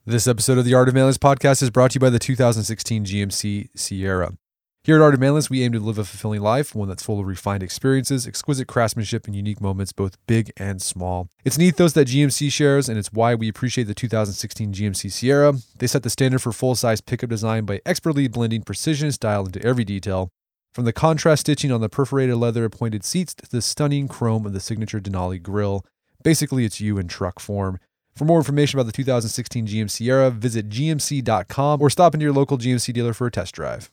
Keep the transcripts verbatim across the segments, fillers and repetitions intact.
This episode of the Art of Manliness podcast is brought to you by the two thousand sixteen G M C Sierra. Here at Art of Manliness, we aim to live a fulfilling life, one that's full of refined experiences, exquisite craftsmanship, and unique moments, both big and small. It's an ethos that G M C shares, and it's why we appreciate the two thousand sixteen G M C Sierra. They set the standard for full-size pickup design by expertly blending precision and style into every detail. From the contrast stitching on the perforated leather appointed seats to the stunning chrome of the signature Denali grille. Basically, it's you in truck form. For more information about the two thousand sixteen G M C Sierra, visit G M C dot com or stop into your local G M C dealer for a test drive.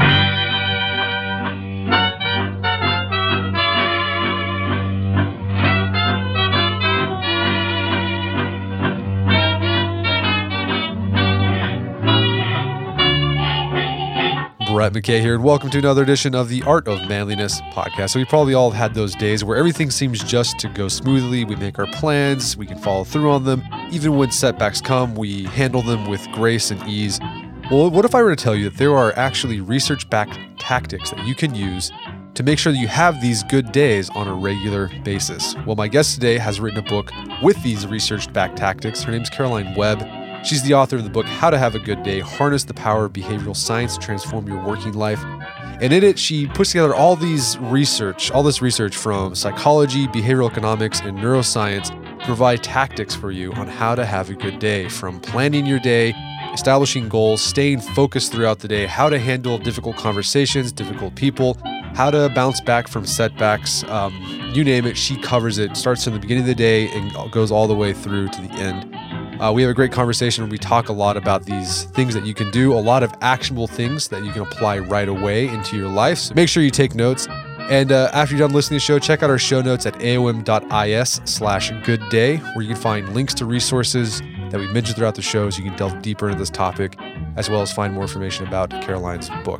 Brett McKay here, and welcome to another edition of the Art of Manliness podcast. So we probably all had those days where everything seems just to go smoothly. We make our plans, we can follow through on them. Even when setbacks come, we handle them with grace and ease. Well, what if I were to tell you that there are actually research-backed tactics that you can use to make sure that you have these good days on a regular basis? Well, my guest today has written a book with these research-backed tactics. Her name's Caroline Webb. She's the author of the book, How to Have a Good Day, Harness the Power of Behavioral Science to Transform Your Working Life. And in it, she puts together all these research, all this research from psychology, behavioral economics, and neuroscience to provide tactics for you on how to have a good day, from planning your day, establishing goals, staying focused throughout the day, how to handle difficult conversations, difficult people, how to bounce back from setbacks. Um, you name it, she covers it. Starts from the beginning of the day and goes all the way through to the end. Uh, we have a great conversation where we talk a lot about these things that you can do, a lot of actionable things that you can apply right away into your life. So make sure you take notes. And uh, after you're done listening to the show, check out our show notes at aom dot is slash good day, where you can find links to resources that we mentioned throughout the show so you can delve deeper into this topic, as well as find more information about Caroline's book.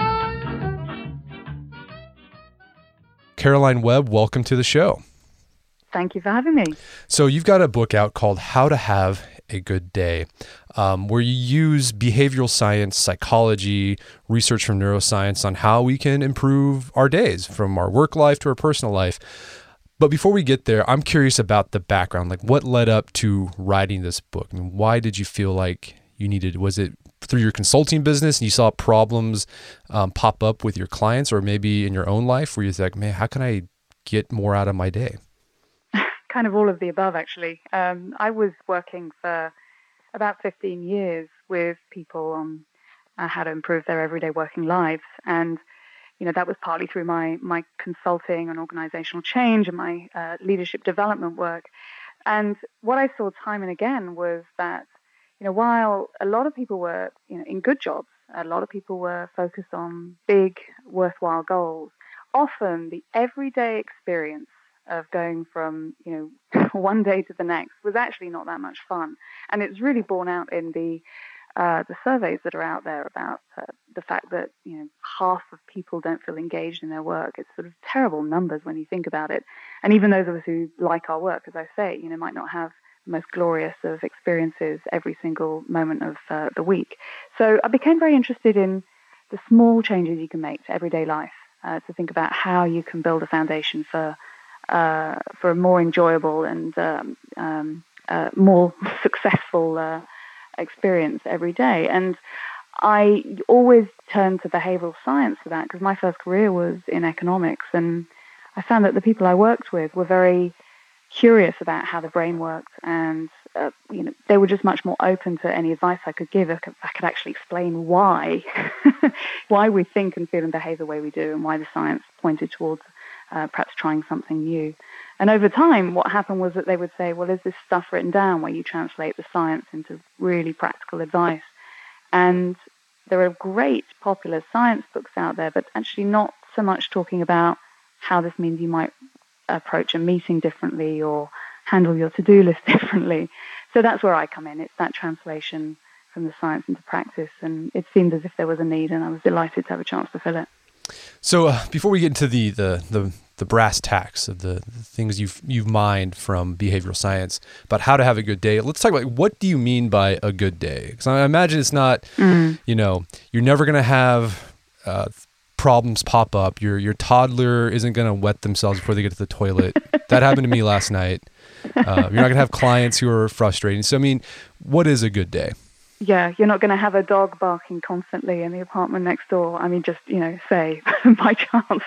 Caroline Webb, welcome to the show. Thank you for having me. So you've got a book out called How to Have a Good Day, um, where you use behavioral science, psychology, research from neuroscience on how we can improve our days, from our work life to our personal life. But before we get there, I'm curious about the background. Like, what led up to writing this book? I mean, why did you feel like you needed, was it through your consulting business and you saw problems um, pop up with your clients, or maybe in your own life where you're like, man, how can I get more out of my day? Kind of all of the above, actually. Um, I was working for about fifteen years with people on uh, how to improve their everyday working lives. And, you know, that was partly through my, my consulting and organizational change and my uh, leadership development work. And what I saw time and again was that, you know, while a lot of people were, you know, in good jobs, a lot of people were focused on big, worthwhile goals, often the everyday experience of going from, you know, one day to the next was actually not that much fun. And it's really borne out in the uh, the surveys that are out there about uh, the fact that, you know, half of people don't feel engaged in their work. It's sort of terrible numbers when you think about it. And even those of us who like our work, as I say, you know, might not have the most glorious of experiences every single moment of uh, the week. So I became very interested in the small changes you can make to everyday life, uh, to think about how you can build a foundation for Uh, for a more enjoyable and um, um, uh, more successful uh, experience every day. And I always turned to behavioral science for that, because my first career was in economics, and I found that the people I worked with were very curious about how the brain worked, and uh, you know, they were just much more open to any advice I could give. I could, I could actually explain why why we think and feel and behave the way we do, and why the science pointed towards Uh, perhaps trying something new. And over time, what happened was that they would say, well, is this stuff written down where you translate the science into really practical advice? And there are great popular science books out there, but actually not so much talking about how this means you might approach a meeting differently or handle your to-do list differently. So that's where I come in. It's that translation from the science into practice. And it seemed as if there was a need, and I was delighted to have a chance to fill it. So uh, before we get into the the the, the brass tacks of the, the things you've you've mined from behavioral science about how to have a good day, let's talk about, what do you mean by a good day? Because I imagine it's not, mm. you know, you're never going to have uh, problems pop up. Your your toddler isn't going to wet themselves before they get to the toilet. That happened to me last night. Uh, you're not going to have clients who are frustrating. So I mean, what is a good day? yeah, you're not going to have a dog barking constantly in the apartment next door. I mean, just, you know, say by chance.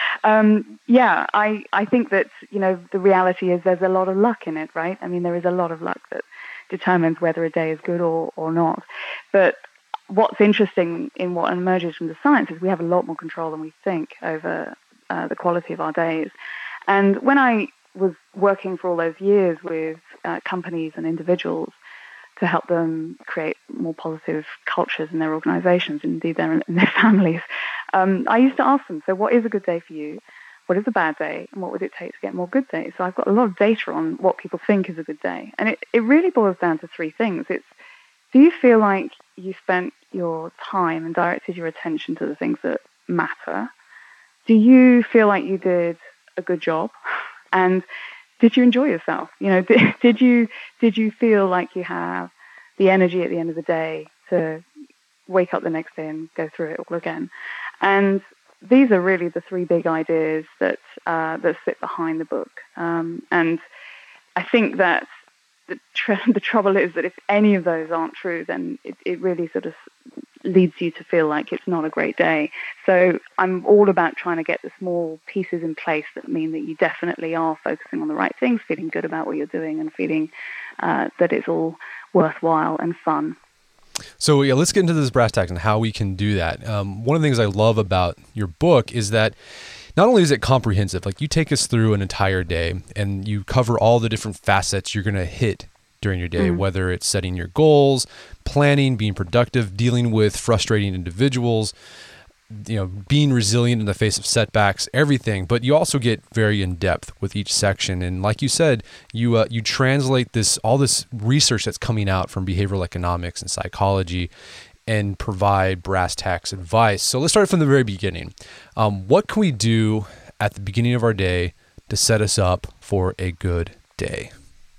Um, yeah, I, I think that, you know, the reality is there's a lot of luck in it, right? I mean, there is a lot of luck that determines whether a day is good or, or not. But what's interesting in what emerges from the science is we have a lot more control than we think over uh, the quality of our days. And when I was working for all those years with uh, companies and individuals to help them create more positive cultures in their organizations, and indeed their, in their families, um, I used to ask them, so what is a good day for you? What is a bad day? And what would it take to get more good days? So I've got a lot of data on what people think is a good day. And it, it really boils down to three things. It's, do you feel like you spent your time and directed your attention to the things that matter? Do you feel like you did a good job? And did you enjoy yourself? You know, did, did you did you feel like you have the energy at the end of the day to wake up the next day and go through it all again? And these are really the three big ideas that uh, that sit behind the book. Um, and I think that the, tr- the trouble is that if any of those aren't true, then it, it really sort of leads you to feel like it's not a great day. So I'm all about trying to get the small pieces in place that mean that you definitely are focusing on the right things, feeling good about what you're doing, and feeling uh, that it's all worthwhile and fun. So yeah, let's get into this brass tacks and how we can do that. Um, one of the things I love about your book is that not only is it comprehensive, like you take us through an entire day and you cover all the different facets you're going to hit during your day, mm-hmm. whether it's setting your goals, planning, being productive, dealing with frustrating individuals, you know, being resilient in the face of setbacks, everything. But you also get very in depth with each section. And like you said, you uh, you translate this, all this research that's coming out from behavioral economics and psychology, and provide brass tacks advice. So let's start from the very beginning. Um, what can we do at the beginning of our day to set us up for a good day?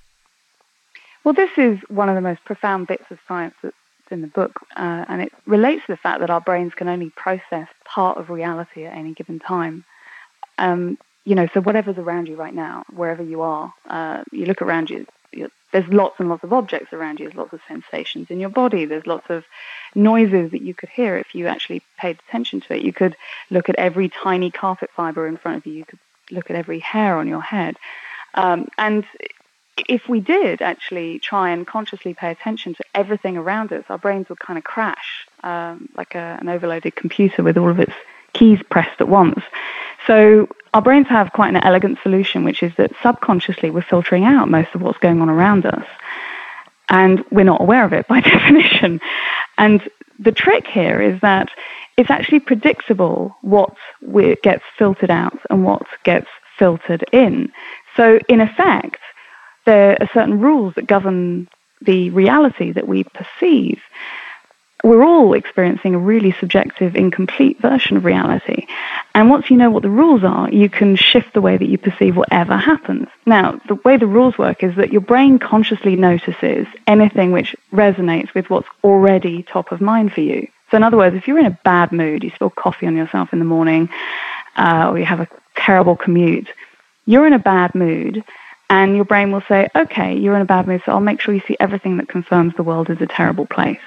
Well, this is one of the most profound bits of science that's in the book, uh, and it relates to the fact that our brains can only process part of reality at any given time. Um, you know, so whatever's around you right now, wherever you are, uh, you look around you, you're, there's lots and lots of objects around you, there's lots of sensations in your body, there's lots of noises that you could hear if you actually paid attention to it. You could look at every tiny carpet fiber in front of you, you could look at every hair on your head. Um, and if we did actually try and consciously pay attention to everything around us, our brains would kind of crash um, like a, an overloaded computer with all of its keys pressed at once. So our brains have quite an elegant solution, which is that subconsciously we're filtering out most of what's going on around us. And we're not aware of it by definition. And the trick here is that it's actually predictable what gets filtered out and what gets filtered in. So in effect, there are certain rules that govern the reality that we perceive. We're all experiencing a really subjective, incomplete version of reality. And once you know what the rules are, you can shift the way that you perceive whatever happens. Now, the way the rules work is that your brain consciously notices anything which resonates with what's already top of mind for you. So in other words, if you're in a bad mood, you spill coffee on yourself in the morning, uh, or you have a terrible commute, you're in a bad mood. And your brain will say, okay, you're in a bad mood, so I'll make sure you see everything that confirms the world is a terrible place.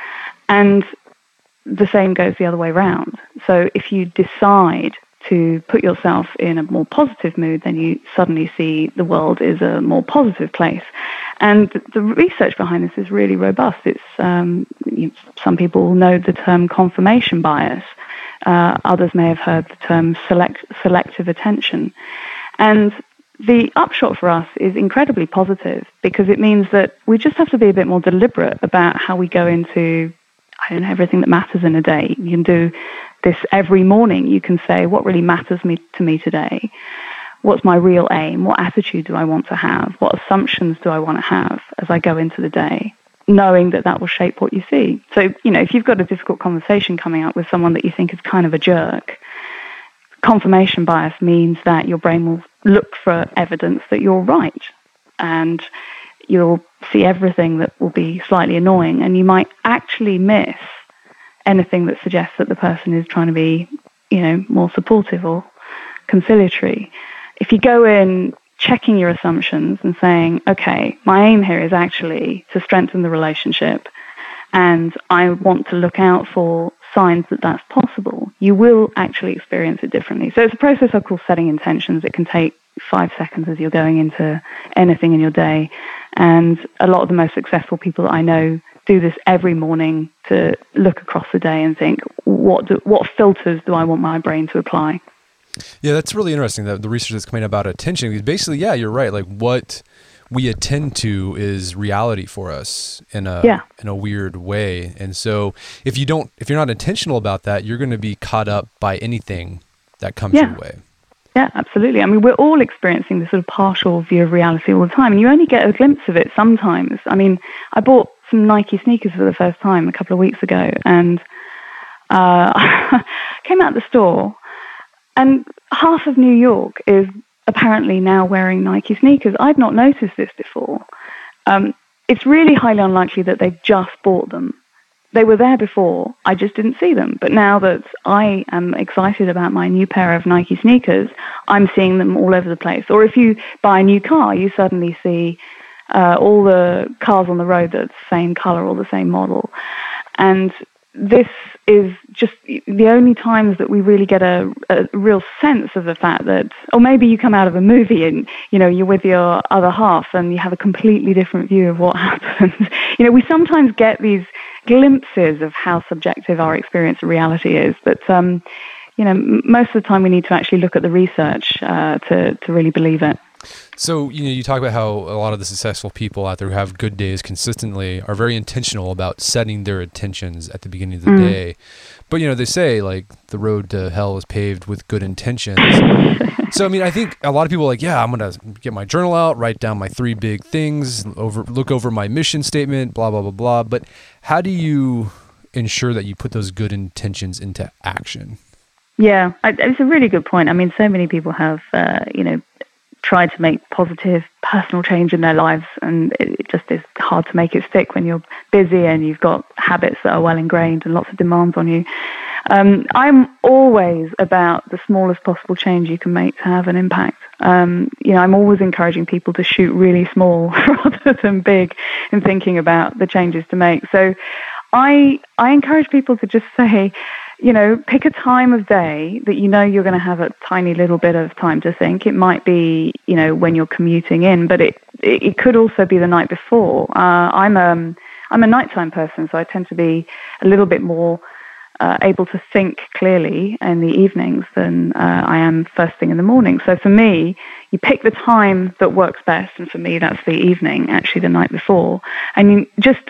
And the same goes the other way around. So if you decide to put yourself in a more positive mood, then you suddenly see the world is a more positive place. And the research behind this is really robust. It's um, you, some people know the term confirmation bias. Uh, others may have heard the term select, selective attention. And the upshot for us is incredibly positive because it means that we just have to be a bit more deliberate about how we go into, I don't know, everything that matters in a day. You can do this every morning. You can say, what really matters me to me today? What's my real aim? What attitude do I want to have? What assumptions do I want to have as I go into the day? Knowing that that will shape what you see. So, you know, if you've got a difficult conversation coming up with someone that you think is kind of a jerk, confirmation bias means that your brain will look for evidence that you're right, and you'll see everything that will be slightly annoying, and you might actually miss anything that suggests that the person is trying to be, you know, more supportive or conciliatory. If you go in checking your assumptions and saying, okay, my aim here is actually to strengthen the relationship, and I want to look out for signs that that's possible, you will actually experience it differently. So it's a process I call setting intentions. It can take five seconds as you're going into anything in your day. And a lot of the most successful people that I know do this every morning to look across the day and think, what do, what filters do I want my brain to apply? Yeah, that's really interesting, that the research that's coming about attention. Because basically, yeah, you're right. Like what we attend to is reality for us in a yeah. in a weird way. And so if you don't, if you're not intentional about that, you're going to be caught up by anything that comes yeah. your way. Yeah, absolutely. I mean, we're all experiencing this sort of partial view of reality all the time, and you only get a glimpse of it sometimes. I mean, I bought some Nike sneakers for the first time a couple of weeks ago, and uh, came out the store, and half of New York is apparently now wearing Nike sneakers. I'd not noticed this before. Um, it's really highly unlikely that they've just bought them. They were there before, I just didn't see them. But now that I am excited about my new pair of Nike sneakers, I'm seeing them all over the place. Or if you buy a new car, you suddenly see uh, all the cars on the road that's the same color or the same model. And this is just the only times that we really get a, a real sense of the fact that, or maybe you come out of a movie and, you know, you're with your other half and you have a completely different view of what happened. You know, we sometimes get these glimpses of how subjective our experience of reality is, but, um, you know, m- most of the time we need to actually look at the research uh, to, to really believe it. So, you know, you talk about how a lot of the successful people out there who have good days consistently are very intentional about setting their intentions at the beginning of the mm. day. But, you know, they say, like, the road to hell is paved with good intentions. So, I mean, I think a lot of people are like, yeah, I'm going to get my journal out, write down my three big things, over look over my mission statement, blah, blah, blah, blah. But how do you ensure that you put those good intentions into action? Yeah, I, it's a really good point. I mean, so many people have, uh, you know, try to make positive personal change in their lives, and it just is hard to make it stick when you're busy and you've got habits that are well ingrained and lots of demands on you. Um, I'm always about the smallest possible change you can make to have an impact. Um, you know, I'm always encouraging people to shoot really small rather than big in thinking about the changes to make. So I I encourage people to just say, you know, pick a time of day that you know you're going to have a tiny little bit of time to think. It might be, you know, when you're commuting in, but it it, it could also be the night before. Uh, I'm a I'm a nighttime person, so I tend to be a little bit more uh, able to think clearly in the evenings than uh, I am first thing in the morning. So for me, you pick the time that works best, and for me, that's the evening, actually the night before, and you just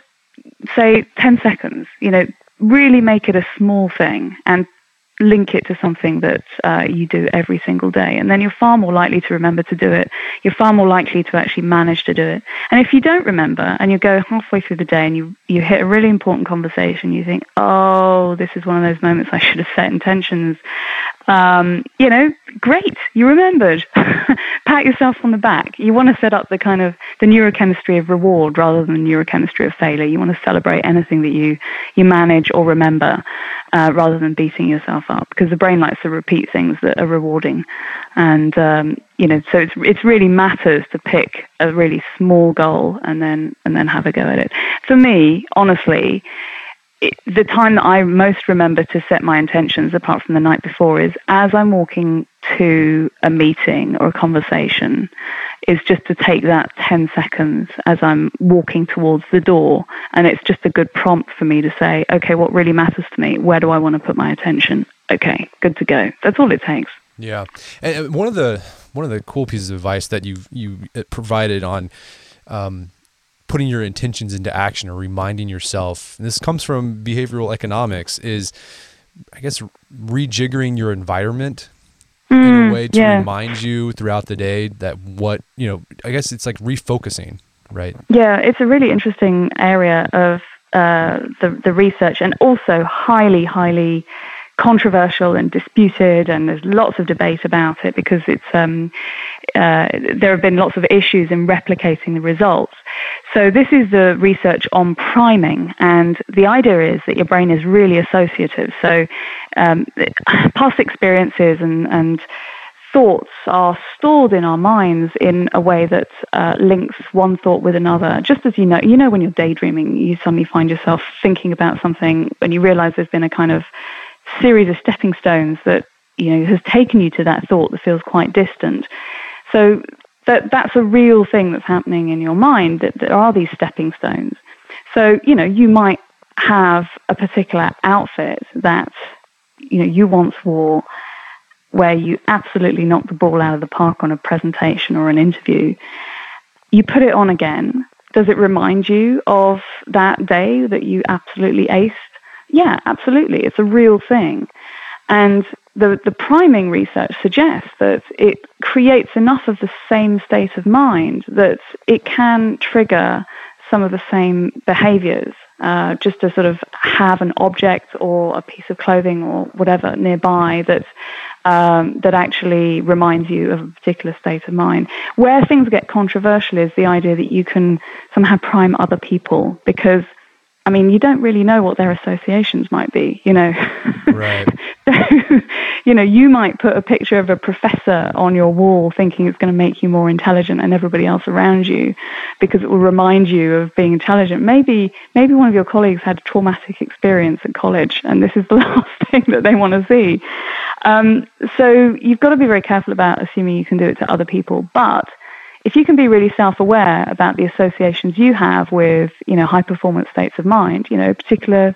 say ten seconds, you know. Really make it a small thing and link it to something that uh, you do every single day. And then you're far more likely to remember to do it. You're far more likely to actually manage to do it. And if you don't remember and you go halfway through the day and you, you hit a really important conversation, you think, oh, this is one of those moments I should have set intentions. Um, you know, great, you remembered. Pat yourself on the back. You want to set up the kind of the neurochemistry of reward rather than the neurochemistry of failure. You want to celebrate anything that you, you manage or remember uh, rather than beating yourself up, because the brain likes to repeat things that are rewarding. And, um, you know, so it's, it really matters to pick a really small goal and then, and then have a go at it. For me, honestly, It, the time that I most remember to set my intentions, apart from the night before, is as I'm walking to a meeting or a conversation, is just to take that ten seconds as I'm walking towards the door. And it's just a good prompt for me to say, okay, what really matters to me? Where do I want to put my attention? Okay, good to go. That's all it takes. Yeah. And one of the, one of the cool pieces of advice that you you provided on, um, putting your intentions into action or reminding yourself, and this comes from behavioral economics, is, I guess, rejiggering your environment mm, in a way to yeah. remind you throughout the day that what, you know, I guess it's like refocusing, right? Yeah, it's a really interesting area of uh, the, the research, and also highly, highly controversial and disputed, and there's lots of debate about it because it's um, uh, there have been lots of issues in replicating the results. So this is the research on priming, and the idea is that your brain is really associative. So um, past experiences and, and thoughts are stored in our minds in a way that uh, links one thought with another. Just as you know, you know, when you're daydreaming, you suddenly find yourself thinking about something and you realize there's been a kind of series of stepping stones that, you know, has taken you to that thought that feels quite distant. So that that's a real thing that's happening in your mind, that there are these stepping stones. So, you know, you might have a particular outfit that, you know, you once wore where you absolutely knocked the ball out of the park on a presentation or an interview. You put it on again. Does it remind you of that day that you absolutely aced? Yeah, absolutely. It's a real thing. And the, the priming research suggests that it creates enough of the same state of mind that it can trigger some of the same behaviors, uh, just to sort of have an object or a piece of clothing or whatever nearby that um, that actually reminds you of a particular state of mind. Where things get controversial is the idea that you can somehow prime other people, because, I mean, you don't really know what their associations might be, you know. Right. So, you know, you might put a picture of a professor on your wall thinking it's going to make you more intelligent than everybody else around you because it will remind you of being intelligent. Maybe maybe one of your colleagues had a traumatic experience at college and this is the last thing that they want to see. Um, so you've got to be very careful about assuming you can do it to other people. But if you can be really self-aware about the associations you have with, you know, high-performance states of mind, you know, particular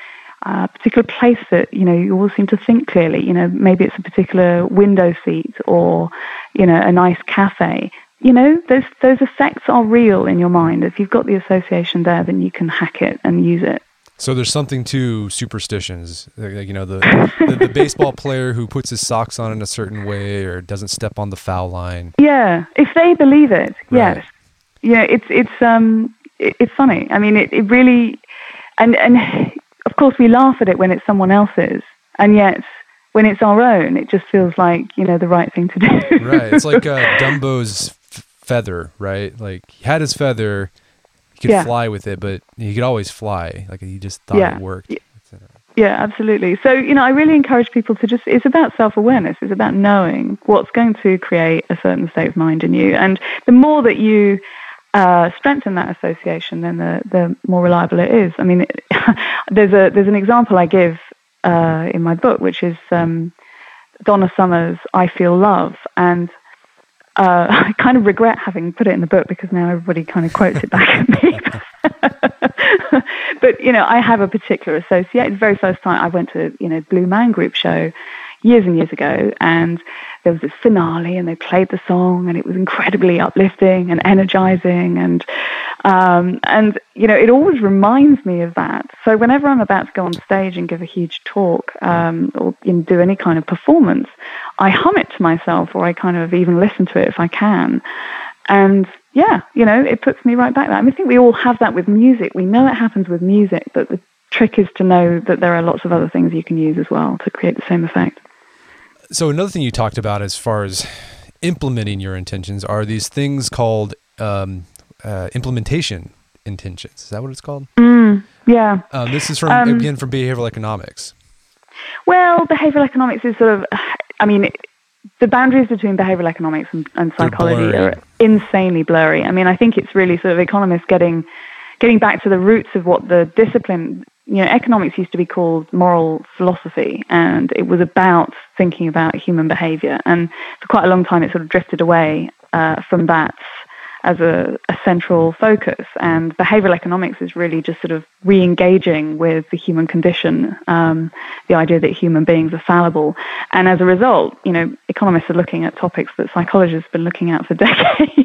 uh, particular place that, you know, you all seem to think clearly, you know, maybe it's a particular window seat or, you know, a nice cafe. You know, those those effects are real in your mind. If you've got the association there, then you can hack it and use it. So there's something to superstitions, like, you know, the, the the baseball player who puts his socks on in a certain way or doesn't step on the foul line. Yeah, if they believe it, Right. yes. Yeah, it's it's um it, it's funny. I mean, it, it really, and and of course we laugh at it when it's someone else's, and yet when it's our own, it just feels like, you know, the right thing to do. Right. It's like uh, Dumbo's f- feather, right? Like he had his feather. He could Yeah. fly with it, but he could always fly. Like he just thought Yeah. it worked. Yeah, absolutely. So, you know, I really encourage people to just, it's about self-awareness. It's about knowing what's going to create a certain state of mind in you. And the more that you uh, strengthen that association, then the, the more reliable it is. I mean, it, there's a there's an example I give uh, in my book, which is um, Donna Summer's I Feel Love. And uh, I kind of regret having put it in the book because now everybody kind of quotes it back at me. But, you know, I have a particular association. The very first time I went to, you know, Blue Man Group show years and years ago, and there was this finale and they played the song and it was incredibly uplifting and energizing. And, um, and you know, it always reminds me of that. So whenever I'm about to go on stage and give a huge talk um, or you know, do any kind of performance, I hum it to myself, or I kind of even listen to it if I can. And yeah, you know, it puts me right back there. I mean, I think we all have that with music. We know it happens with music, but the trick is to know that there are lots of other things you can use as well to create the same effect. So another thing you talked about as far as implementing your intentions are these things called um, uh, implementation intentions. Is that what it's called? Mm, yeah. Um, this is from, Um, again, from behavioral economics. Well, behavioral economics is sort of, I mean, it, the boundaries between behavioral economics and, and psychology blurry. are insanely blurry. I mean, I think it's really sort of economists getting getting back to the roots of what the discipline, you know, economics used to be called moral philosophy, and it was about thinking about human behavior. And for quite a long time, it sort of drifted away uh, from that as a, a central focus. And behavioral economics is really just sort of re-engaging with the human condition, um, the idea that human beings are fallible. And as a result, you know, economists are looking at topics that psychologists have been looking at for decades.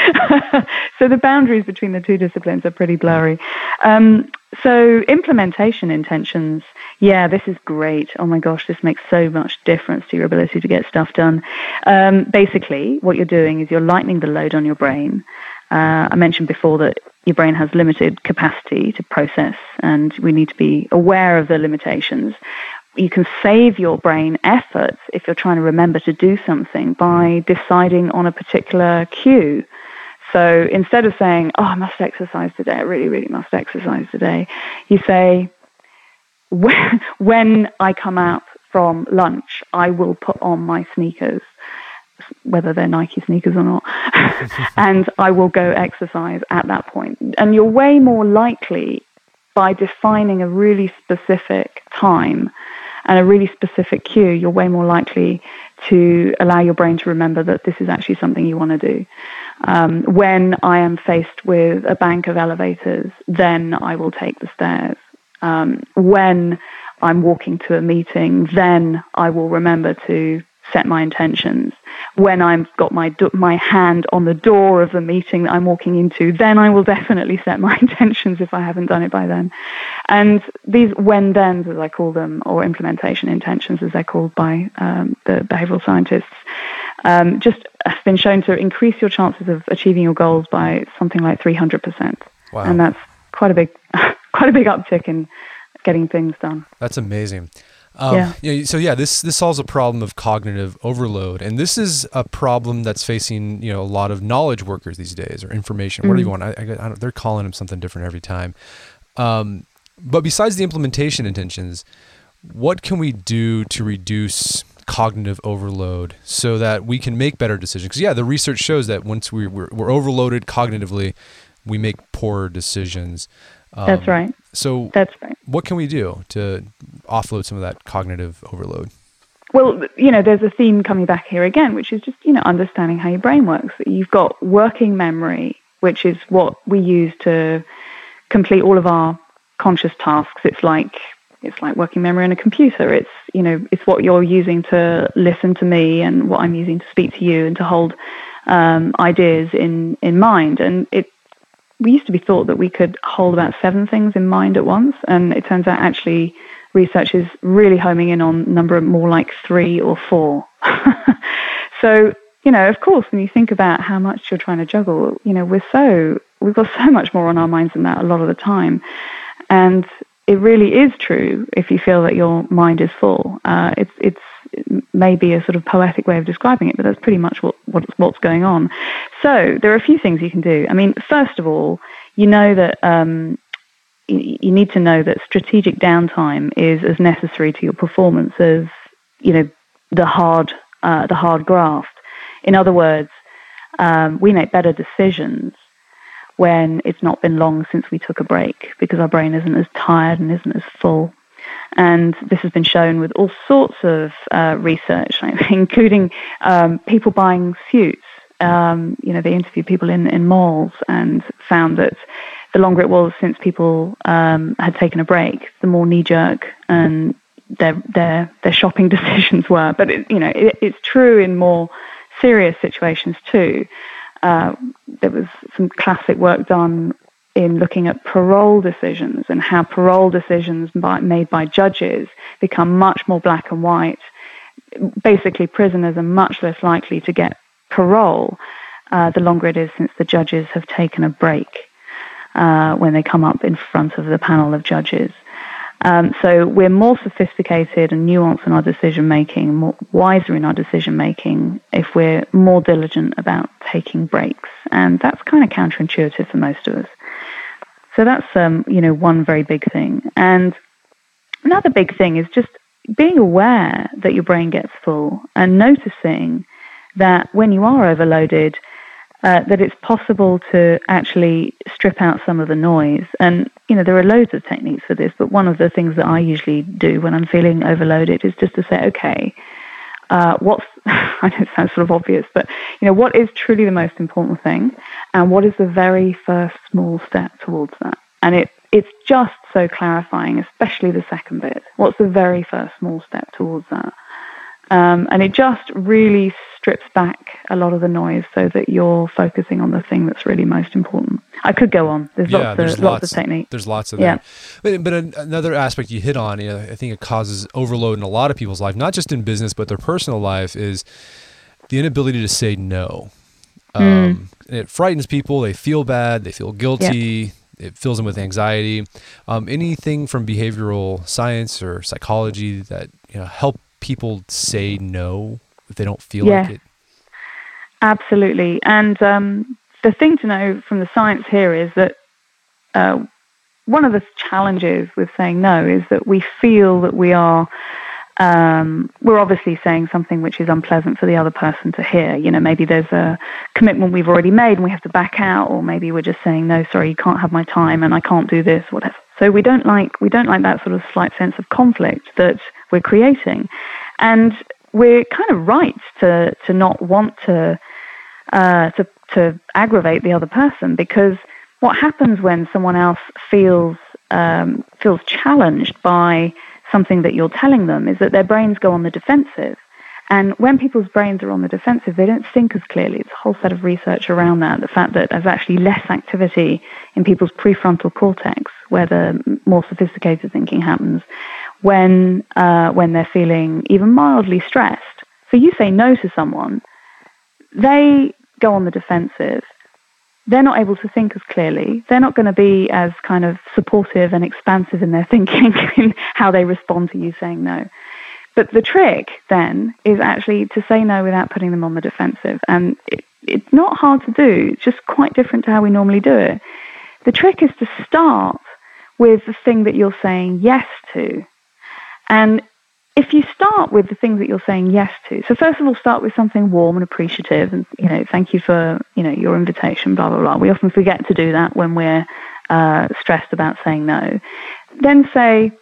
So the boundaries between the two disciplines are pretty blurry. Um, so implementation intentions, yeah, this is great. Oh my gosh, this makes so much difference to your ability to get stuff done. Um, basically, what you're doing is you're lightening the load on your brain. Uh, I mentioned before that your brain has limited capacity to process, and we need to be aware of the limitations. You can save your brain effort if you're trying to remember to do something by deciding on a particular cue. So instead of saying, oh, I must exercise today, I really, really must exercise today, you say, when I come out from lunch, I will put on my sneakers. whether they're Nike sneakers or not. And I will go exercise at that point. And you're way more likely, by defining a really specific time and a really specific cue, you're way more likely to allow your brain to remember that this is actually something you want to do. Um, when I am faced with a bank of elevators, then I will take the stairs. Um, when I'm walking to a meeting, then I will remember to set my intentions. When I've got my do- my hand on the door of the meeting that I'm walking into, then I will definitely set my intentions if I haven't done it by then. And these when-thens, as I call them, or implementation intentions, as they're called by um, the behavioral scientists, um, just have been shown to increase your chances of achieving your goals by something like three hundred percent. Wow. And that's quite a big, quite a big uptick in getting things done. That's amazing. Um, yeah. You know, so yeah, this this solves a problem of cognitive overload, and this is a problem that's facing you know a lot of knowledge workers these days, or information, whatever Mm-hmm. you want. I, I, I don't, they're calling them something different every time. Um, but besides the implementation intentions, what can we do to reduce cognitive overload so that we can make better decisions? Because yeah, the research shows that once we, we're, we're overloaded cognitively, we make poorer decisions. Um, That's right. So That's right. what can we do to offload some of that cognitive overload? Well, you know, there's a theme coming back here again, which is just, you know, understanding how your brain works. You've got working memory, which is what we use to complete all of our conscious tasks. It's like it's like working memory on a computer. It's, you know, it's what you're using to listen to me and what I'm using to speak to you and to hold um, ideas in, in mind. And it we used to be thought that we could hold about seven things in mind at once, and it turns out actually research is really homing in on number more like three or four. So, you know, of course, when you think about how much you're trying to juggle, you know, we're so we've got so much more on our minds than that a lot of the time, and it really is true if you feel that your mind is full. Uh, it's it's maybe a sort of poetic way of describing it, but that's pretty much what, what what's going on. So there are a few things you can do. I mean, first of all, you know that um, you, you need to know that strategic downtime is as necessary to your performance as, you know, the hard uh, the hard graft. In other words, um, we make better decisions when it's not been long since we took a break, because our brain isn't as tired and isn't as full. And this has been shown with all sorts of uh, research, including um, people buying suits. Um, you know, they interviewed people in, in malls and found that the longer it was since people um, had taken a break, the more knee-jerk and their their their shopping decisions were. But it, you know, it, it's true in more serious situations too. Uh, there was some classic work done in looking at parole decisions and how parole decisions by, made by judges become much more black and white. Basically, prisoners are much less likely to get parole uh, the longer it is since the judges have taken a break uh, when they come up in front of the panel of judges. Um, so we're more sophisticated and nuanced in our decision-making, more wiser in our decision-making if we're more diligent about taking breaks. And that's kind of counterintuitive for most of us. So that's, um, you know, one very big thing. And another big thing is just being aware that your brain gets full and noticing that when you are overloaded, uh, that it's possible to actually strip out some of the noise. And, you know, there are loads of techniques for this, but one of the things that I usually do when I'm feeling overloaded is just to say, okay, uh, what's, I know it sounds sort of obvious, but, you know, what is truly the most important thing? And what is the very first small step towards that? And it it's just so clarifying, especially the second bit. What's the very first small step towards that? Um, and it just really strips back a lot of the noise so that you're focusing on the thing that's really most important. I could go on. There's yeah, lots there's of lots, lots of techniques. There's lots of yeah. that. But, but an, another aspect you hit on, you know, I think it causes overload in a lot of people's life, not just in business, but their personal life, is the inability to say no. Um, Mm. and it frightens people. They feel bad. They feel guilty. Yeah. It fills them with anxiety. Um, anything from behavioral science or psychology that, you know, help people say no if they don't feel yeah. like it? Absolutely. And um, the thing to know from the science here is that uh, one of the challenges with saying no is that we feel that we are um, we're obviously saying something which is unpleasant for the other person to hear. You know, maybe there's a commitment we've already made and we have to back out, or maybe we're just saying, no, sorry, you can't have my time and I can't do this, whatever. So we don't like we don't like that sort of slight sense of conflict that we're creating. And we're kind of right to to not want to uh, to to aggravate the other person, because what happens when someone else feels um, feels challenged by something that you're telling them is that their brains go on the defensive. And when people's brains are on the defensive, they don't think as clearly. It's a whole set of research around that, the fact that there's actually less activity in people's prefrontal cortex, where the more sophisticated thinking happens, when uh, when they're feeling even mildly stressed. So you say no to someone, they go on the defensive. They're not able to think as clearly. They're not going to be as kind of supportive and expansive in their thinking in how they respond to you saying no. But the trick then is actually to say no without putting them on the defensive. And it, it's not hard to do. It's just quite different to how we normally do it. The trick is to start with the thing that you're saying yes to. And if you start with the things that you're saying yes to, so first of all, start with something warm and appreciative, and, you know, thank you for, you know, your invitation, blah, blah, blah. We often forget to do that when we're uh, stressed about saying no. Then say,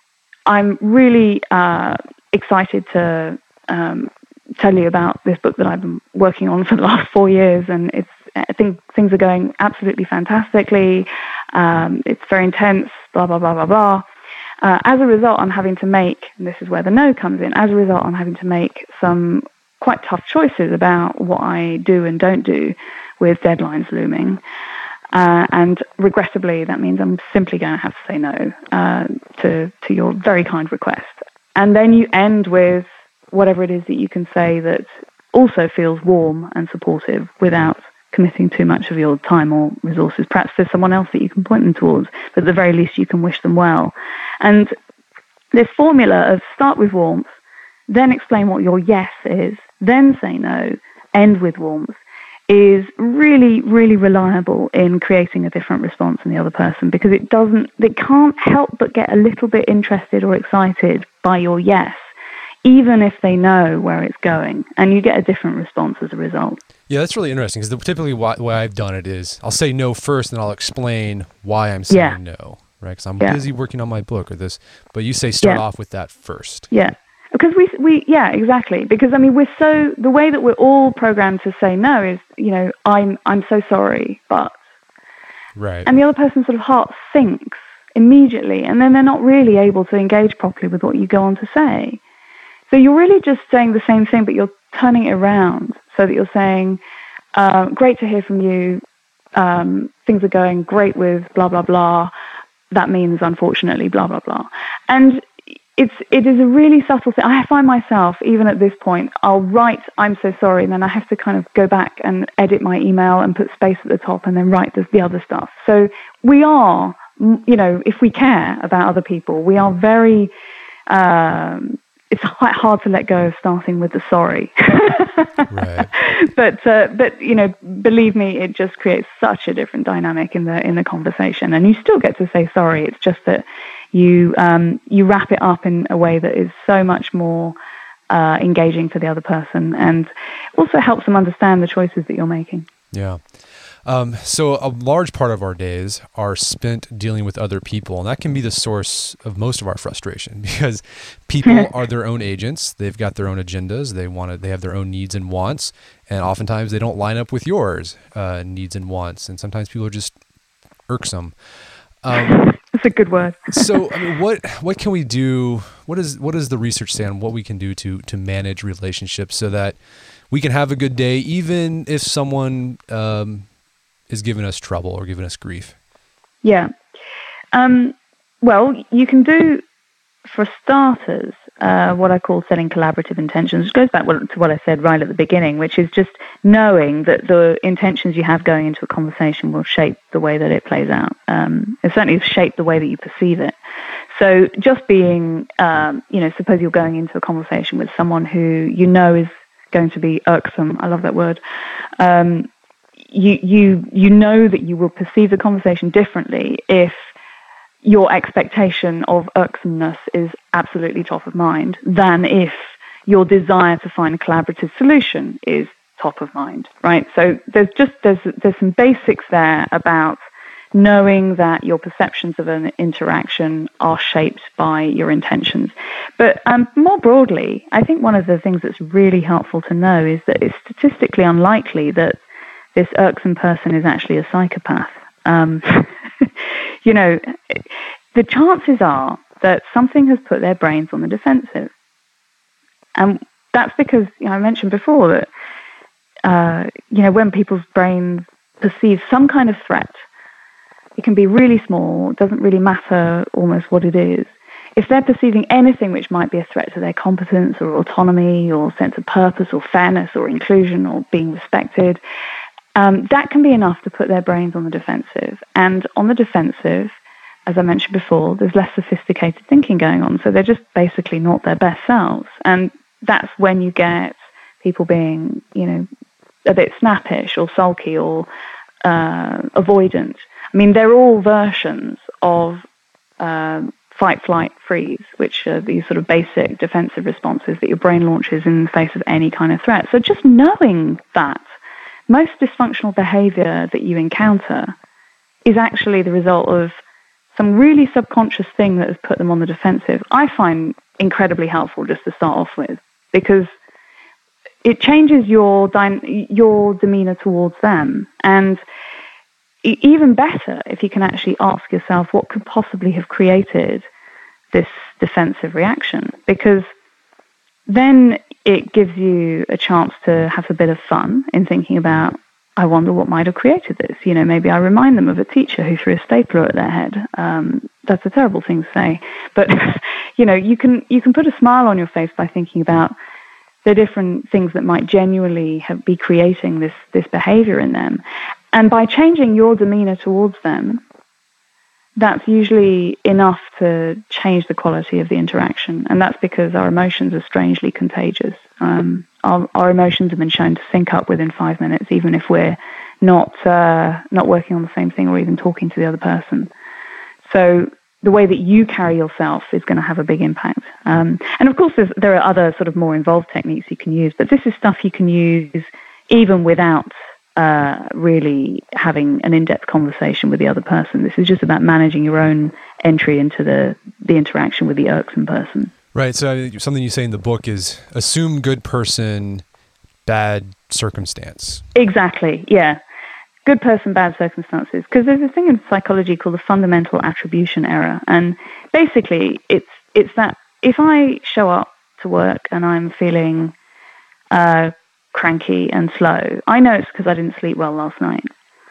I'm really uh, excited to um, tell you about this book that I've been working on for the last four years, and it's I think things are going absolutely fantastically. Um, it's very intense, blah, blah, blah, blah, blah. Uh, as a result, I'm having to make, and this is where the no comes in, as a result, I'm having to make some quite tough choices about what I do and don't do with deadlines looming. Uh, and regrettably, that means I'm simply going to have to say no uh, to, to your very kind request. And then you end with whatever it is that you can say that also feels warm and supportive without committing too much of your time or resources. Perhaps there's someone else that you can point them towards, but at the very least you can wish them well. And this formula of start with warmth, then explain what your yes is, then say no, end with warmth, is really, really reliable in creating a different response in the other person, because it doesn't, they can't help but get a little bit interested or excited by your yes, even if they know where it's going, and you get a different response as a result. Yeah, that's really interesting, because typically why, the way I've done it is I'll say no first, and I'll explain why I'm saying yeah. no, right? Because I'm yeah. busy working on my book or this, but you say start yeah. off with that first. Yeah. Because we, we, yeah, exactly. Because I mean, we're so, the way that we're all programmed to say no is, you know, I'm, I'm so sorry, but, right. And the other person's sort of heart sinks immediately, and then they're not really able to engage properly with what you go on to say. So you're really just saying the same thing, but you're turning it around so that you're saying, uh, great to hear from you. Um, things are going great with blah, blah, blah. That means, unfortunately, blah, blah, blah. And It's it is a really subtle thing. I find myself, even at this point, I'll write, I'm so sorry, and then I have to kind of go back and edit my email and put space at the top and then write the, the other stuff. So we are, you know, if we care about other people, we are very, um, it's quite hard to let go of starting with the sorry. Right. But, uh, but you know, believe me, it just creates such a different dynamic in the in the conversation. And you still get to say sorry. It's just that you um, you wrap it up in a way that is so much more uh, engaging for the other person, and also helps them understand the choices that you're making. Yeah. Um, so a large part of our days are spent dealing with other people, and that can be the source of most of our frustration, because people are their own agents. They've got their own agendas. They want to, they have their own needs and wants, and oftentimes they don't line up with yours uh, needs and wants. And sometimes people are just irksome. Um, That's a good word. So, I mean, what what can we do? What is what does the research say on what we can do to to manage relationships so that we can have a good day, even if someone um, is giving us trouble or giving us grief? Yeah. Um, well, you can do, for starters, uh, what I call setting collaborative intentions, which goes back to what I said right at the beginning, which is just knowing that the intentions you have going into a conversation will shape the way that it plays out. Um, it certainly shape the way that you perceive it. So just being, um, you know, suppose you're going into a conversation with someone who you know is going to be irksome. I love that word. Um, you you you know that you will perceive the conversation differently if your expectation of irksomeness is absolutely top of mind than if your desire to find a collaborative solution is top of mind, right? So there's just there's there's some basics there about knowing that your perceptions of an interaction are shaped by your intentions. But um, more broadly, I think one of the things that's really helpful to know is that it's statistically unlikely that this irksome person is actually a psychopath. Um, you know, the chances are that something has put their brains on the defensive. And that's because, you know, I mentioned before that, uh, you know, when people's brains perceive some kind of threat, it can be really small, it doesn't really matter almost what it is. If they're perceiving anything which might be a threat to their competence or autonomy or sense of purpose or fairness or inclusion or being respected, um, that can be enough to put their brains on the defensive. And on the defensive, as I mentioned before, there's less sophisticated thinking going on. So they're just basically not their best selves. And that's when you get people being, you know, a bit snappish or sulky or uh, avoidant. I mean, they're all versions of um, fight, flight, freeze, which are these sort of basic defensive responses that your brain launches in the face of any kind of threat. So just knowing that most dysfunctional behavior that you encounter is actually the result of some really subconscious thing that has put them on the defensive, I find incredibly helpful just to start off with, because it changes your dy- your demeanor towards them. And even better if you can actually ask yourself what could possibly have created this defensive reaction, because then it gives you a chance to have a bit of fun in thinking about, I wonder what might have created this. You know, maybe I remind them of a teacher who threw a stapler at their head. Um, that's a terrible thing to say. But, you know, you can you can put a smile on your face by thinking about the different things that might genuinely have, be creating this, this behavior in them. And by changing your demeanor towards them, that's usually enough to change the quality of the interaction. And that's because our emotions are strangely contagious. Um, our, our emotions have been shown to sync up within five minutes, even if we're not uh, not working on the same thing or even talking to the other person. So the way that you carry yourself is going to have a big impact. Um, and of course, there are other sort of more involved techniques you can use, but this is stuff you can use even without Uh, really having an in-depth conversation with the other person. This is just about managing your own entry into the, the interaction with the irksome person. Right. So something you say in the book is assume good person, bad circumstance. Exactly. Yeah. Good person, bad circumstances. Because there's a thing in psychology called the fundamental attribution error. And basically it's, it's that if I show up to work and I'm feeling uh, cranky and slow, I know it's because I didn't sleep well last night.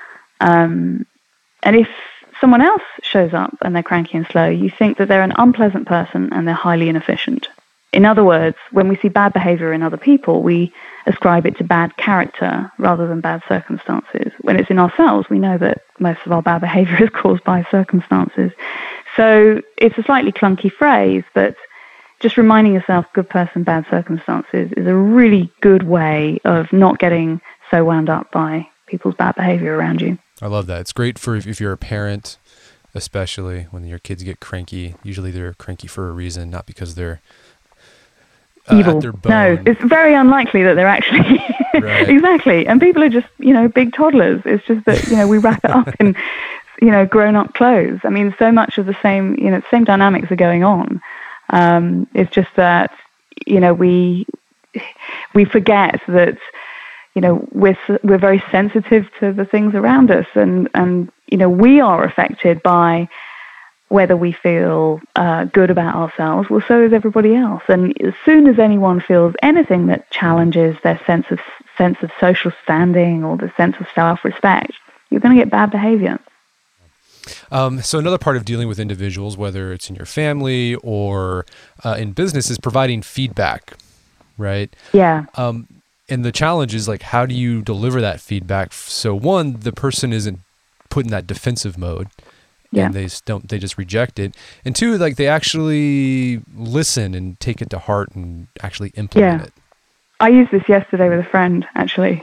Um, and if someone else shows up and they're cranky and slow, you think that they're an unpleasant person and they're highly inefficient. In other words, when we see bad behavior in other people, we ascribe it to bad character rather than bad circumstances. When it's in ourselves, we know that most of our bad behavior is caused by circumstances. So it's a slightly clunky phrase, but just reminding yourself good person, bad circumstances is a really good way of not getting so wound up by people's bad behavior around you. I love that. It's great for if, if you're a parent, especially when your kids get cranky. Usually they're cranky for a reason, not because they're uh, evil. At their bone. No, it's very unlikely that they're actually right. Exactly. And people are just, you know, big toddlers. It's just that, you know, we wrap it up in, you know, grown-up clothes. I mean, so much of the same, you know, same dynamics are going on. Um, it's just that, you know, we we forget that, you know, we're we're very sensitive to the things around us, and and you know, we are affected by whether we feel uh, good about ourselves. Well, so is everybody else. And as soon as anyone feels anything that challenges their sense of sense of social standing or the sense of self-respect, you're going to get bad behavior. Um, so another part of dealing with individuals, whether it's in your family or uh, in business, is providing feedback, right? Yeah. Um, and the challenge is like, how do you deliver that feedback? So one, the person isn't put in that defensive mode, yeah. and they just don't, they just reject it. And two, like they actually listen and take it to heart and actually implement yeah. it. I used this yesterday with a friend, actually.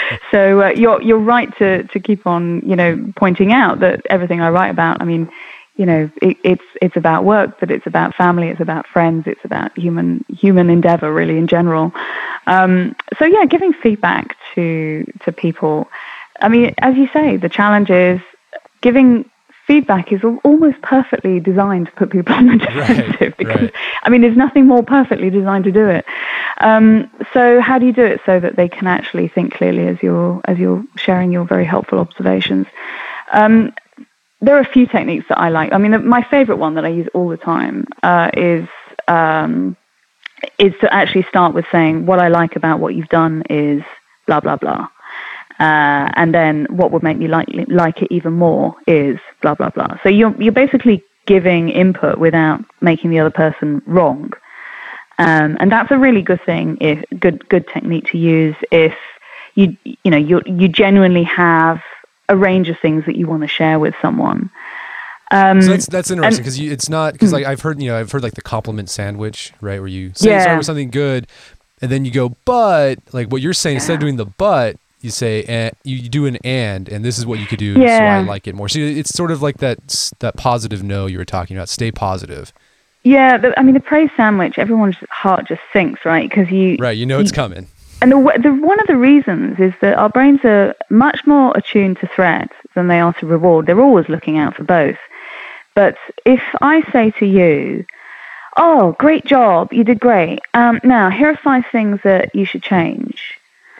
So uh, you're you're right to, to keep on, you know, pointing out that everything I write about, I mean, you know, it, it's it's about work, but it's about family, it's about friends, it's about human human endeavor, really, in general. Um, so yeah, giving feedback to to people. I mean, as you say, the challenge is giving feedback is almost perfectly designed to put people on the defensive. Right, because right. I mean, there's nothing more perfectly designed to do it. Um, so how do you do it so that they can actually think clearly as you're as you're sharing your very helpful observations? Um, there are a few techniques that I like. I mean, my favorite one that I use all the time uh, is um, is to actually start with saying, what I like about what you've done is blah blah blah. Uh, and then what would make me like like it even more is blah, blah, blah. So you're you're basically giving input without making the other person wrong. Um, and that's a really good thing, if good good technique to use if you you know you you genuinely have a range of things that you want to share with someone. Um, so that's that's interesting because it's not because like I've heard you know I've heard like the compliment sandwich, right, where you say yeah. start with something good and then you go but, like what you're saying, instead of doing the but, you say and you do an and and this is what you could do, yeah. so I like it more. So it's sort of like that that positive no you were talking about. Stay positive. Yeah, the, I mean the praise sandwich, everyone's heart just sinks, right? Because you right, you know you, it's coming. And the, the one of the reasons is that our brains are much more attuned to threat than they are to reward. They're always looking out for both. But if I say to you, "Oh, great job, you did great. Um, now here are five things that you should change."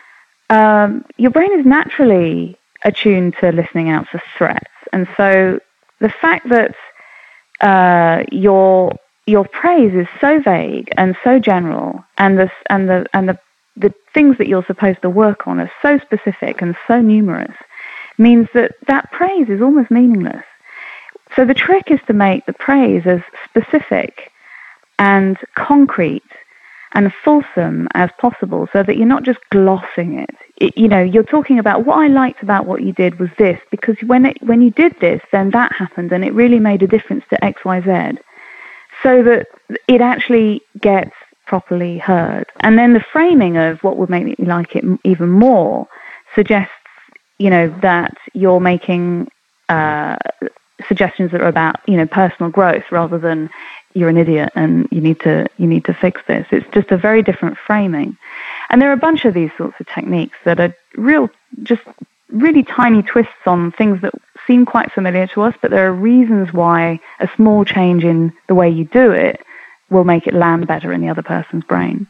Um, your brain is naturally attuned to listening out for threats, and so the fact that uh, your your praise is so vague and so general, and the and the and the the things that you're supposed to work on are so specific and so numerous, means that that praise is almost meaningless. So the trick is to make the praise as specific and concrete and fulsome as possible, so that you're not just glossing it. it. You know, you're talking about what I liked about what you did was this, because when it, when you did this, then that happened, and it really made a difference to X, Y, Z, so that it actually gets properly heard. And then the framing of what would make me like it even more suggests, you know, that you're making uh, suggestions that are about, you know, personal growth rather than you're an idiot and you need to you need to fix this. It's just a very different framing. And there are a bunch of these sorts of techniques that are real, just really tiny twists on things that seem quite familiar to us, but there are reasons why a small change in the way you do it will make it land better in the other person's brain.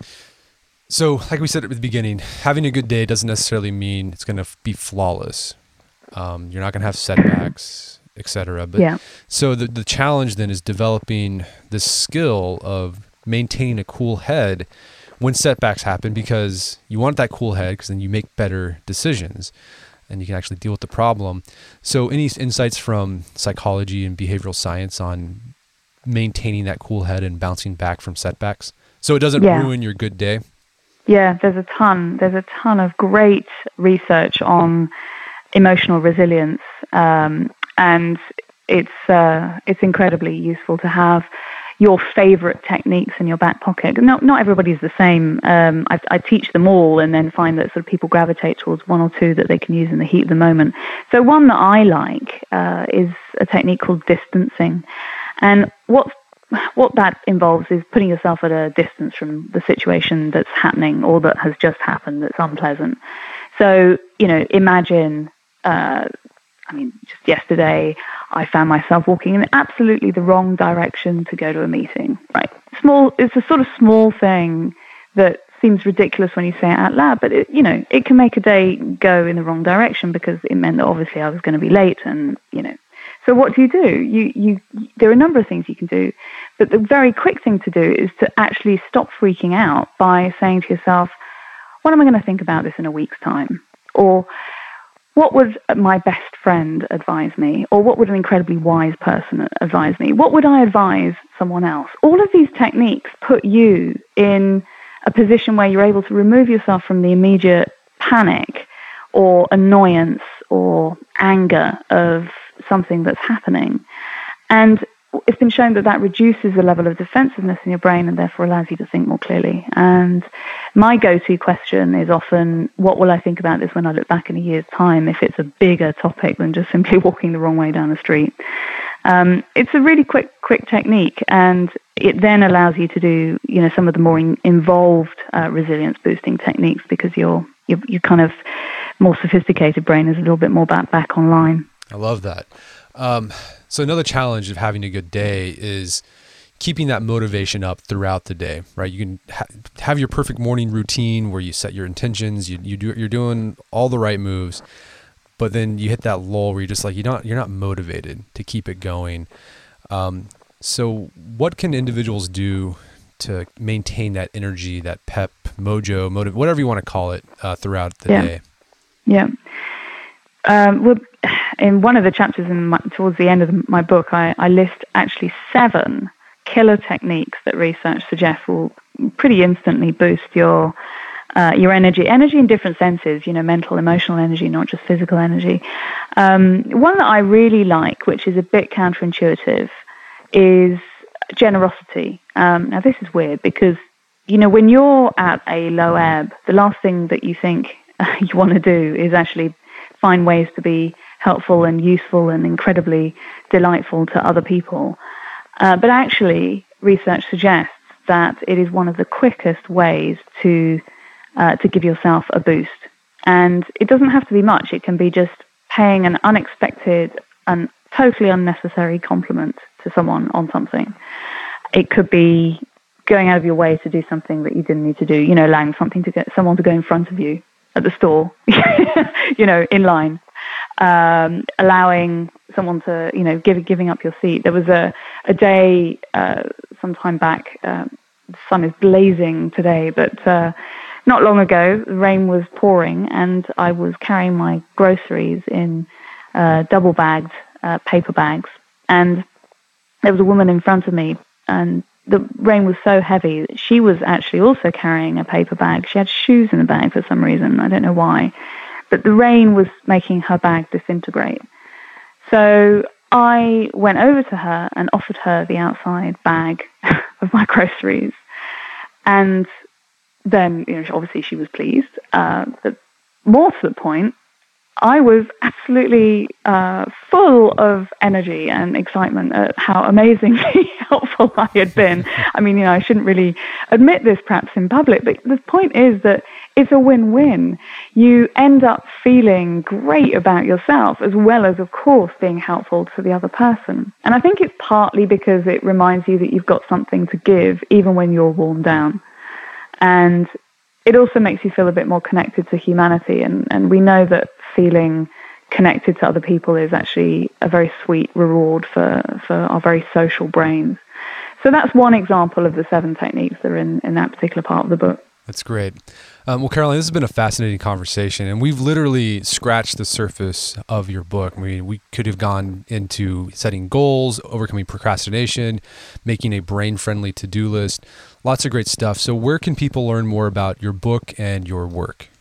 So, like we said at the beginning, having a good day doesn't necessarily mean it's going to be flawless. Um, you're not going to have setbacks, et cetera. But yeah. So the the challenge then is developing this skill of maintaining a cool head when setbacks happen, because you want that cool head because then you make better decisions and you can actually deal with the problem. So any insights from psychology and behavioral science on maintaining that cool head and bouncing back from setbacks so it doesn't yeah. ruin your good day? Yeah, there's a ton. There's a ton of great research on emotional resilience, um, and it's uh, it's incredibly useful to have your favorite techniques in your back pocket. Not not everybody's the same. Um, I, I teach them all, and then find that sort of people gravitate towards one or two that they can use in the heat of the moment. So one that I like uh, is a technique called distancing, and what what that involves is putting yourself at a distance from the situation that's happening or that has just happened that's unpleasant. So, you know, imagine. Uh, I mean, just yesterday, I found myself walking in absolutely the wrong direction to go to a meeting, right? Small, it's a sort of small thing that seems ridiculous when you say it out loud, but it, you know, it can make a day go in the wrong direction because it meant that obviously I was going to be late, and you know. So what do you do? You, you, there are a number of things you can do, but the very quick thing to do is to actually stop freaking out by saying to yourself, "What am I going to think about this in a week's time?" Or what would my best friend advise me? Or what would an incredibly wise person advise me? What would I advise someone else? All of these techniques put you in a position where you're able to remove yourself from the immediate panic or annoyance or anger of something that's happening. And it's been shown that that reduces the level of defensiveness in your brain and therefore allows you to think more clearly. And my go-to question is often, what will I think about this when I look back in a year's time, if it's a bigger topic than just simply walking the wrong way down the street? Um, it's a really quick, quick technique, and it then allows you to do, you know, some of the more in, involved uh, resilience boosting techniques because your your your kind of more sophisticated brain is a little bit more back back online. I love that. Um, so another challenge of having a good day is keeping that motivation up throughout the day, right? You can ha- have your perfect morning routine where you set your intentions, you you do you're doing all the right moves, but then you hit that lull where you're just like you're not you're not motivated to keep it going. Um, so what can individuals do to maintain that energy, that pep, mojo, motive, whatever you want to call it, uh, throughout the yeah. day? Yeah. Um, well, in one of the chapters in my, towards the end of the, my book, I, I list actually seven killer techniques that research suggests will pretty instantly boost your uh, your energy. Energy in different senses, you know, mental, emotional energy, not just physical energy. Um, one that I really like, which is a bit counterintuitive, is generosity. Um, now, this is weird because, you know, when you're at a low ebb, the last thing that you think you want to do is actually find ways to be helpful and useful and incredibly delightful to other people. Uh, but actually, research suggests that it is one of the quickest ways to uh, to give yourself a boost. And it doesn't have to be much. It can be just paying an unexpected and totally unnecessary compliment to someone on something. It could be going out of your way to do something that you didn't need to do, you know, allowing something to get someone to go in front of you at the store, you know, in line, um, allowing someone to, you know, give, giving up your seat. There was a, a day uh, some time back, uh, the sun is blazing today, but uh, not long ago, the rain was pouring and I was carrying my groceries in uh, double-bagged uh, paper bags. And there was a woman in front of me and the rain was so heavy that she was actually also carrying a paper bag. She had shoes in the bag for some reason. I don't know why. But the rain was making her bag disintegrate. So I went over to her and offered her the outside bag of my groceries. And then, you know, obviously she was pleased. Uh, but more to the point, I was absolutely uh, full of energy and excitement at how amazingly helpful I had been. I mean, you know, I shouldn't really admit this perhaps in public, but the point is that it's a win-win. You end up feeling great about yourself as well as, of course, being helpful to the other person. And I think it's partly because it reminds you that you've got something to give even when you're worn down. And it also makes you feel a bit more connected to humanity. And, and we know that feeling connected to other people is actually a very sweet reward for, for our very social brains. So that's one example of the seven techniques that are in, in that particular part of the book. That's great. Um, well, Caroline, this has been a fascinating conversation, and we've literally scratched the surface of your book. I mean, we could have gone into setting goals, overcoming procrastination, making a brain-friendly to-do list, lots of great stuff. So where can people learn more about your book and your work?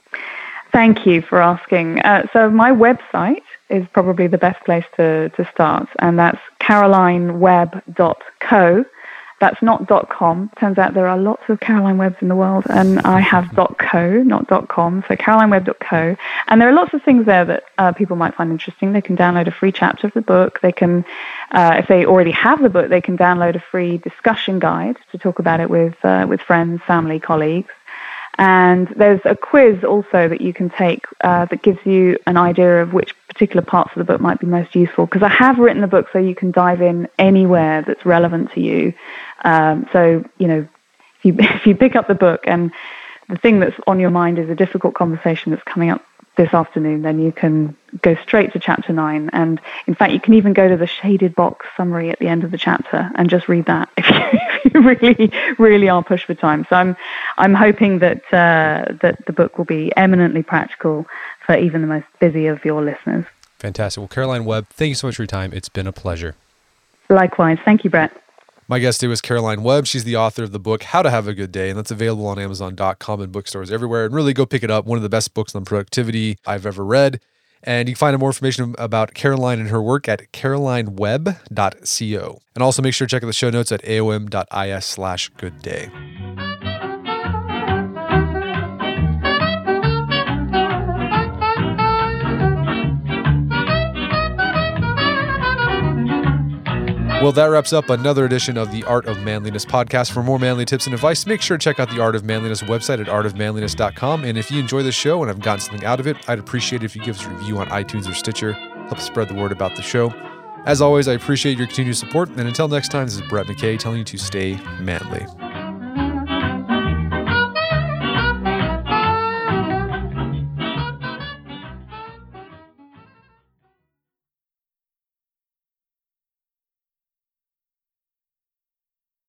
Thank you for asking. Uh, so my website is probably the best place to, to start, and that's caroline webb dot co. That's not .com. Turns out there are lots of Caroline Webbs in the world, and I have .co, not .com, so caroline webb dot co. And there are lots of things there that uh, people might find interesting. They can download a free chapter of the book. They can, uh, if they already have the book, they can download a free discussion guide to talk about it with uh, with friends, family, colleagues. And there's a quiz also that you can take uh, that gives you an idea of which particular parts of the book might be most useful. Because I have written the book so you can dive in anywhere that's relevant to you. Um, so, you know, if you, if you pick up the book and the thing that's on your mind is a difficult conversation that's coming up this afternoon, then you can go straight to chapter nine. And in fact, you can even go to the shaded box summary at the end of the chapter and just read that if you, if you really, really are pushed for time. So I'm, I'm hoping that uh, that the book will be eminently practical for even the most busy of your listeners. Fantastic. Well, Caroline Webb, thank you so much for your time. It's been a pleasure. Likewise. Thank you, Brett. My guest today was Caroline Webb. She's the author of the book, How to Have a Good Day, and that's available on amazon dot com and bookstores everywhere. And really go pick it up. One of the best books on productivity I've ever read. And you can find more information about Caroline and her work at caroline webb dot co. And also make sure to check out the show notes at aom dot is slash good day. Well, that wraps up another edition of the Art of Manliness podcast. For more manly tips and advice, make sure to check out the Art of Manliness website at art of manliness dot com. And if you enjoy the show and have gotten something out of it, I'd appreciate it if you give us a review on iTunes or Stitcher. Help spread the word about the show. As always, I appreciate your continued support. And until next time, this is Brett McKay telling you to stay manly.